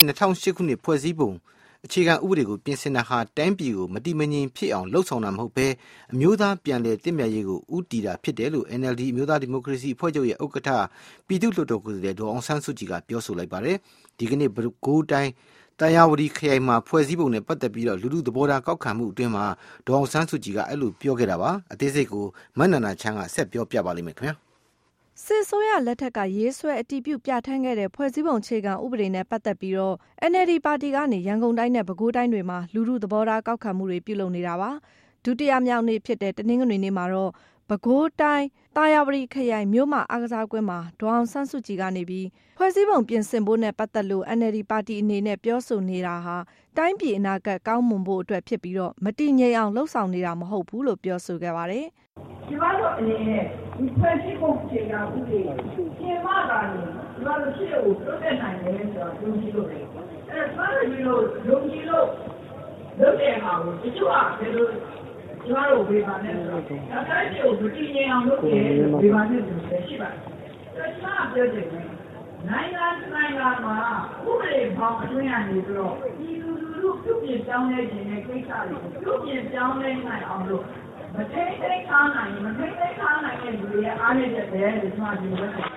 2008ခုနှစ်ဖွဲ့စည်းပုံအခြေခံဥပဒေကိုပြင်ဆင်တာဟာတိုင်းပြည်ကိုမတိမငြိမ်ဖြစ်အောင်လှုပ်ဆောင်တာမဟုတ်ဘဲအမျိုးသားပြန်လည်တည်မြဲရေးကိုဦးတည်တာဖြစ်တယ်လို့ NLD အမျိုးသားဒီမိုကရေစီအဖွဲ့ချုပ်ရဲ့ဥက္ကဋ္ဌပြည်သူ့လွှတ်တော်ကိုယ်စားလှယ်ဒေါ်အောင်ဆန်းစုကြည်ကပြောဆိုလိုက်ပါတယ်။ဒီကနေ့ပဲခူးတိုင်းတန်ရာဝတီခရိုင်မှာဖွဲ့စည်းပုံနဲ့ပတ်သက်ပြီးလူထုသဘောထားကောက်ခံမှုအတွင်းမှာဒေါ်အောင်ဆန်းစုကြည်ကအဲ့လိုပြောခဲ့တာပါ။အသေးစိတ်ကိုမနန္ဒာချမ်းကဆက်ပြောပြပါလိမ့်မယ်ခင်ဗျာ။စစ်ဆိုးရလက်ထက်ကရေးဆွဲအတည်ပြုပြဋ္ဌာန်းခဲ့တဲ့ဖွဲ့စည်းပုံအခြေခံဥပဒေနဲ့ပတ်သက်ပြီးတော့ NLD ပါတီကနေရန်ကုန်တိုင်းနဲ့ပဲခူးတိုင်းတွေမှာလူထုသဘောထားကောက်ခံမှုတွေပြုလုပ်နေတာပါ။ဒုတိယမြောက်နေ့ဖြစ်တဲ့တနင်္ဂနွေနေ့မှာတော့ပဲခူးတိုင်းတာယာဝတီခရိုင်မြို့မအားကစားကွင်းမှာဒေါ်အောင်ဆန်းစုကြည်ကနေပြီးဖွဲ့စည်းပုံပြင်ဆင်ဖို့နဲ့ပတ်သက်လို့ NLD ပါတီအနေနဲ့ပြောဆိုနေတာဟာတိုင်းပြည်အနာဂတ်ကောင်းမွန်ဖို့အတွက်ဖြစ်ပြီးတော့မတည်ငြိမ်အောင်လှုပ်ဆောင်နေတာမဟုတ်ဘူးလို့ပြောဆိုခဲ့ပါတယ်။ဒီမှာတော့အနေနဲ့ဒီဖွဲ့စည်းပုံအခြေခံဥပဒေပြင်မတာနေဒီမှာလို့ရှိကိုတွတ်တဲ့နိုင်တယ်ဆိုတော့ယုံကြည်လို့တယ်။အဲဒါဆိုလို့ယုံကြည်လို့လုပ်တဲ့ဟာကိုတချို့ကဘယ်လိုဒီမှာတော့ဝေဘာနဲ့ဆိုတော့ဒါတိုင်းကိုမတည်ငြိမ်အောင်လုပ်တယ်ဝေဘာနဲ့ဆိုတယ်ရှိပါတယ်။ဒါမှပြောတယ်နိုင်ငံမှာဥပဒေပေါင်းအတွင်းကနေပြီးတော့ဒီလူပြုပြင်ပြောင်းလဲခြင်းနဲ့ကိစ္စတွေကိုပြုပြင်ပြောင်းလဲနိုင်အောင်လို့မထိတ်သိမ်းထားနိုင်တဲ့လူတွေရဲ့အားနည်းချက်တွေလို့ကျွန်တော်ပြောတယ်။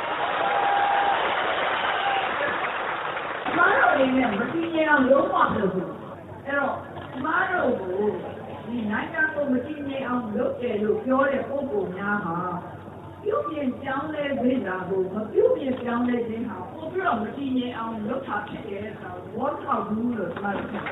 မားတော်လေးနဲ့မတည်ငြိမ်အောင်လုံးဝမလုပ်ဘူး။အဲ့တော့မားတော်ကိုဒီနိုင်ငံကိုမတည်ငြိမ်အောင်လုပ်တယ်လို့ပြောတဲ့ပုဂ္ဂိုလ်များဟာပြုပြင်ပြောင်းလဲခြင်းတာကိုမပြုပြင်ပြောင်းလဲခြင်းဟာပို့ပြီးတော့မတည်ငြိမ်အောင်လုပ်တာဖြစ်တယ်ဆိုတော့ဘောထောက်ဘူးလို့ပြောတယ်။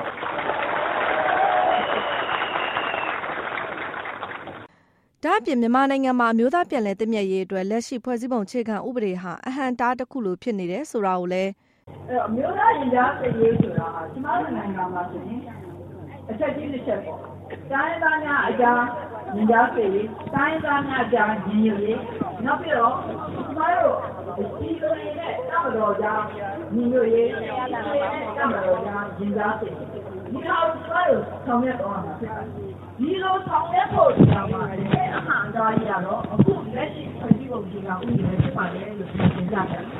ဒါ့အပြင်မြန်မာနိုင်ငံမှာအမျိုးသားပြန်လည်တည်မြဲရေးအတွက်လက်ရှိဖွဲ့စည်းပုံအခြေခံဥပဒေဟာအဟန့်အတားတစ်ခုလိုဖြစ်နေတယ်ဆိုတာကိုလည်းအမျိုးသားရင်ကြားသိရေးဆိုတာဟာကျမတို့နိုင်ငံမှာဆိုရင်အချက်ကြီးတစ်ချက်ပေါ့။တိုင်းသားများအကြားရင်ကြားသိရေးတိုင်းသားများအကြားရင်ရည်နောက်ပြီးတော့ကျမတို့ဒီလိုနဲ့တမတော်ကြားညီညွတ်ရေးတမတော်ကြားရင်ကြားသိရေးဒီလိုကျမတို့ဆောင်ရွက်တော့မှာဖြစ်ပါတယ်။ဒီလိုဆောင်ရွက်ဖို့ဆိုတာမှာအဟန့်အတားကြီးကတော့အခုလက်ရှိဖွဲ့စည်းပုံကြီးကဥပဒေနဲ့ဖြစ်ပါတယ်လို့ပြောကြတယ်။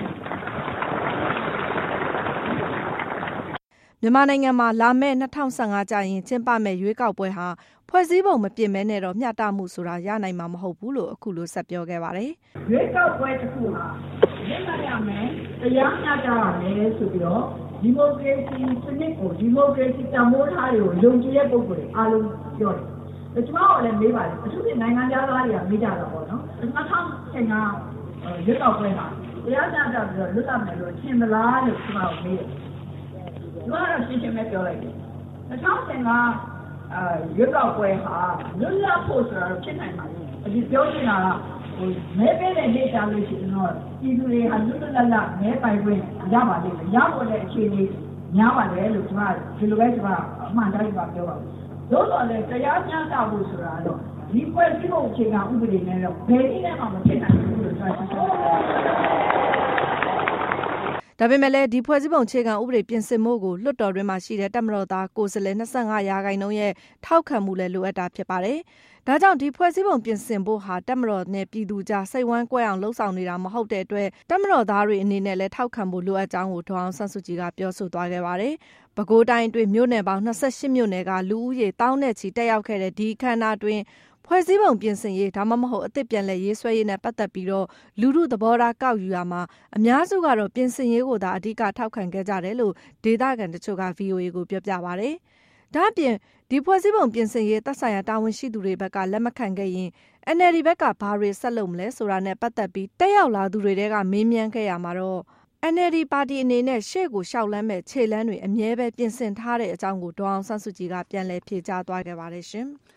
မြန်မာနိုင်ငံမှာလာမယ့်2015ကျရင်ကျင်းပမယ့်ရွေးကောက်ပွဲဟာဖွဲ့စည်းပုံမပြင်မဲနဲ့တော့မျှတမှုဆိုတာရနိုင်မှာမဟုတ်ဘူးလို့အခုလိုဆက်ပြောခဲ့ပါတယ်။ရွေးကောက်ပွဲတစ်ခုဟာလက်မှတ်ရမယ်တရားမျှတရမယ်ဆိုပြီးတော့ဒီမိုကရေစီစနစ်ကိုဒီမိုကရေစီတန်ဖိုးထားတွေကိုယုံကြည်တဲ့ပုဂ္ဂိုလ်တွေအားလုံးပြောတယ်။ကျွန်တော်လည်းမေးပါတယ်အထူးဖြင့်နိုင်ငံသားတွေကမေးကြတာပေါ့နော်။2015ရွေးကောက်ပွဲမှာတရားမျှတပြီးတော့လွတ်လပ်မယ်လို့ထင်မလားလို့ကျွန်တော်မေးတယ်။ကျွန်တော်ရှင်းရှင်းပဲပြောလိုက်တယ်2015ရွေးကောက်ပွဲဟာလွတ်လပ်ဖို့ဆိုတာဖြစ်နိုင်ပါလိမ့်မယ်ဒီပြောနေတာကမဲပေးတဲ့နေရာလို့ရှိရင်တော့ပြည်သူတွေဟာလွတ်လပ်လပ်မဲပိုင်ခွင့်ရပါလိမ့်မယ်ရဖို့လည်းအခြေအနေများပါတယ်လို့ကျွန်တော်ဒီလိုပဲကျွန်တော်အမှန်တိုင်းပြောပါဘူးသို့တော်လည်းတရားမျှတဖို့ဆိုတာတော့ဒီဖွဲ့စည်းပုံအခြေခံဥပဒေနဲ့တော့ဘယ်နည်းနဲ့မှမဖြစ်နိုင်ဘူးလို့ကျွန်တော်ပြောဒါပေမဲ့လည်းဒီဖွဲ့စည်းပုံအခြေခံဥပဒေပြင်ဆင်မှုကိုလွှတ်တော်တွင်းမှာရှိတဲ့တပ်မတော်သားကိုယ်စားလှယ်25%ရဲ့ထောက်ခံမှုလည်းလိုအပ်တာဖြစ်ပါတယ်။ဒါကြောင့်ဒီဖွဲ့စည်းပုံပြင်ဆင်ဖို့ဟာတပ်မတော်နဲ့ပြည်သူကြားစိတ်ဝမ်းကွဲအောင်လှုံ့ဆော်နေတာမဟုတ်တဲ့အတွက်တပ်မတော်သားတွေအနေနဲ့လည်းထောက်ခံဖို့လိုအပ်ကြောင်းကိုဒေါ်အောင်ဆန်းစုကြည်ကပြောဆိုသွားခဲ့ပါတယ်။ပဲခူးတိုင်းအတွင်းမြို့နယ်ပေါင်း28မြို့နယ်ကလူဦးရေတောင်းနဲ့ချီတက်ရောက်ခဲ့တဲ့ဒီအခမ်းအနားတွင်ဖွဲ့စည်းပုံပြင်ဆင်ရေးဒါမှမဟုတ်အသစ်ပြန်လည်ရေးဆွဲရေးနဲ့ပတ်သက်ပြီးတော့လူထုသဘောထားကောက်ယူရမှာအများစုကတော့ပြင်ဆင်ရေးကိုသာအဓိကထောက်ခံခဲ့ကြတယ်လို့ဒေသခံတချို့က VOA ကိုပြောပြပါတယ်။ဒါ့အပြင်ဒီဖွဲ့စည်းပုံပြင်ဆင်ရေးသက်ဆိုင်ရာတာဝန်ရှိသူတွေဘက်ကလက်မခံခဲ့ရင် NLD ဘက်ကဘာတွေဆက်လုပ်မလဲဆိုတာနဲ့ပတ်သက်ပြီးတက်ရောက်လာသူတွေကမေးမြန်းခဲ့ရမှာတော့ NLD ပါတီအနေနဲ့ရှေ့ကိုရှောက်လန်းမဲ့ခြေလမ်းတွေအမြဲပဲပြင်ဆင်ထားတဲ့အကြောင်းကိုဒေါ်အောင်ဆန်းစုကြည်ကပြန်လည်ဖြေကြားသွားခဲ့ပါတယ်ရှင်။